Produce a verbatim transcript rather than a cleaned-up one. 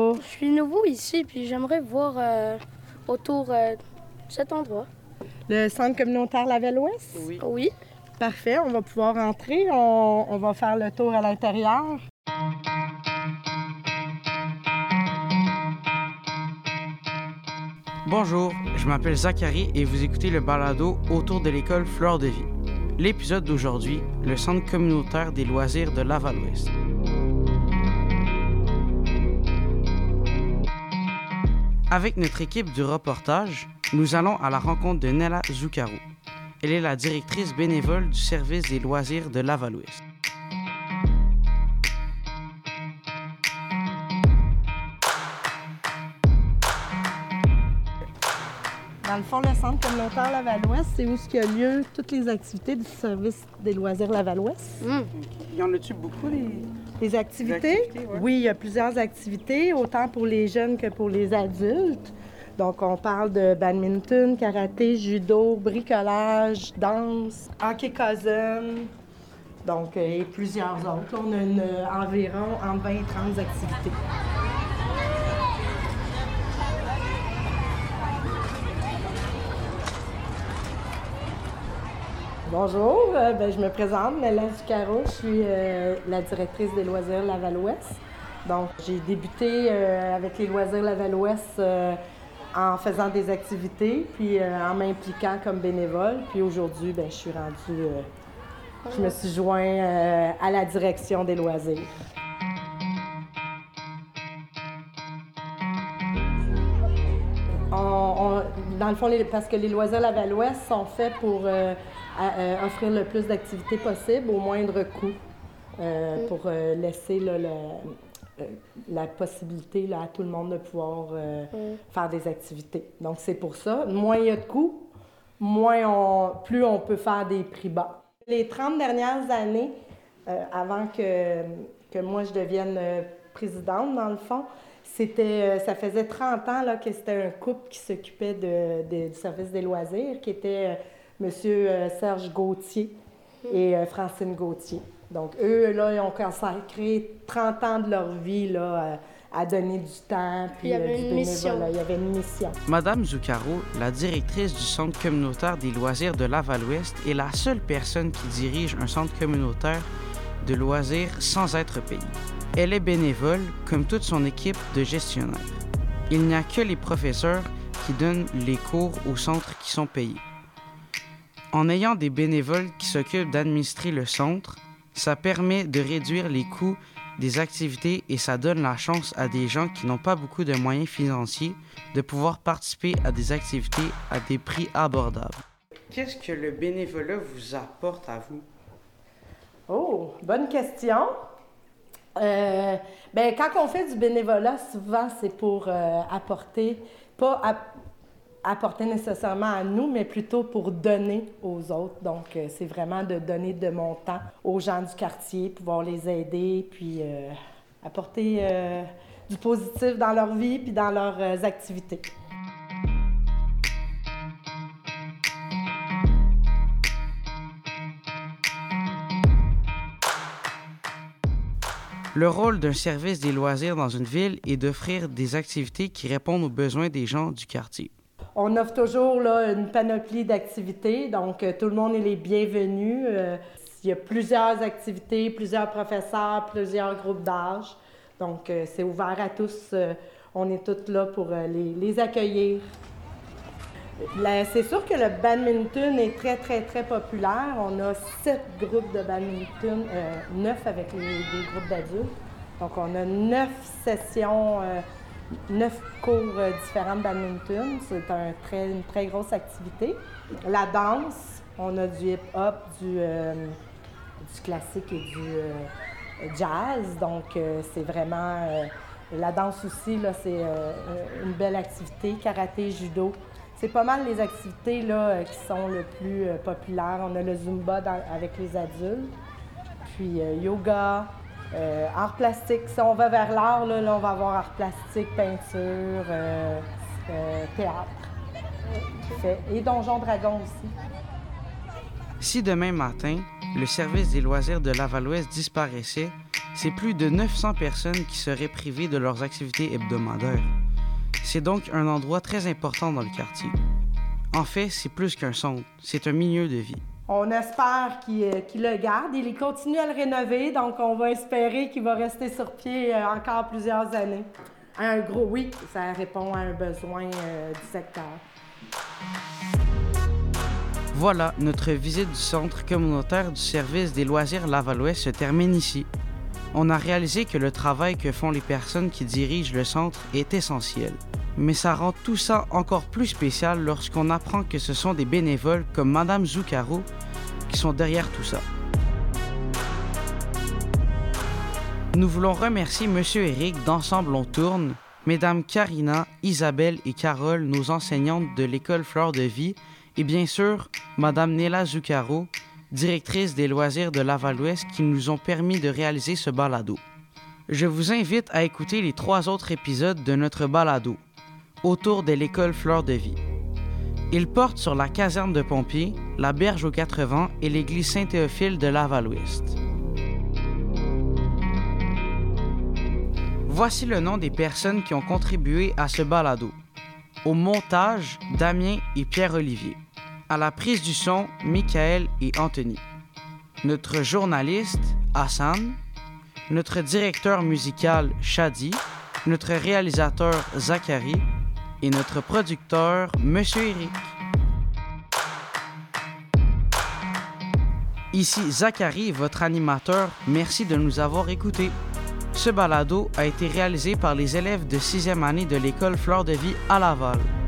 bonjour. Je suis nouveau ici, puis j'aimerais voir euh, autour euh, de cet endroit. Le centre communautaire Laval-Ouest? Oui. Oui. Parfait, on va pouvoir entrer. On, on va faire le tour à l'intérieur. Bonjour, je m'appelle Zachary et vous écoutez le balado autour de l'école Fleur de Vie. L'épisode d'aujourd'hui, le centre communautaire des loisirs de Laval-Ouest. Avec notre équipe du reportage, nous allons à la rencontre de Nella Zuccaro. Elle est la directrice bénévole du service des loisirs de Laval-Ouest. Dans le fond, le centre communautaire Laval-Ouest, c'est où il y a lieu toutes les activités du service des loisirs Laval-Ouest. Mm. Y en a-tu beaucoup des, Les activités? des activités ouais. Oui, il y a plusieurs activités, autant pour les jeunes que pour les adultes. Donc, on parle de badminton, karaté, judo, bricolage, danse, hockey cousin, donc, et plusieurs autres. On a une, environ entre vingt et trente activités. Bonjour, euh, ben, je me présente, Nella Zuccaro, je suis euh, la directrice des loisirs Laval-Ouest. Donc, j'ai débuté euh, avec les loisirs Laval-Ouest euh, en faisant des activités, puis euh, en m'impliquant comme bénévole. Puis aujourd'hui, ben, je suis rendue, euh, je me suis joint euh, à la direction des loisirs. On, on, dans le fond, les, parce que les loisirs Laval-Ouest sont faits pour euh, à, euh, offrir le plus d'activités possible au moindre coût, euh, mm. pour euh, laisser là, le, euh, la possibilité là, à tout le monde de pouvoir euh, mm. faire des activités. Donc, c'est pour ça. Moins il y a de coûts, moins on, plus on peut faire des prix bas. Les trente dernières années, euh, avant que, que moi je devienne euh, présidente, dans le fond, C'était, ça faisait trente ans là, que c'était un couple qui s'occupait de, de, du service des loisirs, qui était euh, M. Serge Gauthier et euh, Francine Gauthier. Donc, eux, là, ils ont consacré trente ans de leur vie là, à, à donner du temps, puis, puis il y avait euh, une mission. Il y avait une mission. Madame Zuccaro, la directrice du centre communautaire des loisirs de Laval-Ouest, est la seule personne qui dirige un centre communautaire de loisirs sans être payée. Elle est bénévole, comme toute son équipe de gestionnaires. Il n'y a que les professeurs qui donnent les cours au centre qui sont payés. En ayant des bénévoles qui s'occupent d'administrer le centre, ça permet de réduire les coûts des activités et ça donne la chance à des gens qui n'ont pas beaucoup de moyens financiers de pouvoir participer à des activités à des prix abordables. Qu'est-ce que le bénévolat vous apporte à vous? Oh, bonne question. Euh, ben, quand on fait du bénévolat, souvent, c'est pour euh, apporter, pas ap- apporter nécessairement à nous, mais plutôt pour donner aux autres. Donc, euh, c'est vraiment de donner de mon temps aux gens du quartier, pouvoir les aider, puis euh, apporter euh, du positif dans leur vie puis dans leurs euh, activités. Le rôle d'un service des loisirs dans une ville est d'offrir des activités qui répondent aux besoins des gens du quartier. On offre toujours là, une panoplie d'activités, donc euh, tout le monde est les bienvenus. Euh, il y a plusieurs activités, plusieurs professeurs, plusieurs groupes d'âge. Donc, euh, c'est ouvert à tous. Euh, on est tous là pour euh, les, les accueillir. Là, c'est sûr que le badminton est très, très, très populaire. On a sept groupes de badminton, euh, neuf avec les, les groupes d'adultes. Donc, on a neuf sessions, euh, neuf cours euh, différents de badminton. C'est un très, une très grosse activité. La danse, on a du hip-hop, du, euh, du classique et du euh, jazz. Donc, euh, c'est vraiment... Euh, la danse aussi, là, c'est euh, une belle activité. Karaté, judo. C'est pas mal les activités là, qui sont le plus euh, populaires. On a le Zumba dans, avec les adultes, puis euh, yoga, euh, art plastique. Si on va vers l'art, là, là, on va avoir art plastique, peinture, euh, euh, théâtre. Fait. Et Donjon Dragon aussi. Si demain matin, le service des loisirs de Laval-Ouest disparaissait, c'est plus de neuf cents personnes qui seraient privées de leurs activités hebdomadaires. C'est donc un endroit très important dans le quartier. En fait, c'est plus qu'un centre, c'est un milieu de vie. On espère qu'il euh, qu'il le garde. Il continue à le rénover, donc on va espérer qu'il va rester sur pied euh, encore plusieurs années. Un gros oui, ça répond à un besoin euh, du secteur. Voilà, notre visite du centre communautaire du service des loisirs Laval-Ouest se termine ici. On a réalisé que le travail que font les personnes qui dirigent le centre est essentiel. Mais ça rend tout ça encore plus spécial lorsqu'on apprend que ce sont des bénévoles comme Madame Zuccaro qui sont derrière tout ça. Nous voulons remercier Monsieur Éric d'Ensemble on tourne, Mesdames Karina, Isabelle et Carole, nos enseignantes de l'école Fleur de Vie, et bien sûr, Madame Néla Zuccaro, directrice des loisirs de Laval-Ouest, qui nous ont permis de réaliser ce balado. Je vous invite à écouter les trois autres épisodes de notre balado, autour de l'école Fleur de Vie. Ils portent sur la caserne de pompiers, la berge aux quatre vents et l'église Saint-Théophile de Laval-Ouest. Voici le nom des personnes qui ont contribué à ce balado. Au montage, Damien et Pierre-Olivier. À la prise du son, Michael et Anthony. Notre journaliste, Hassan. Notre directeur musical, Shadi. Notre réalisateur, Zachary. Et notre producteur, Monsieur Éric. Ici Zachary, votre animateur. Merci de nous avoir écoutés. Ce balado a été réalisé par les élèves de sixième année de l'école Fleur de Vie à Laval.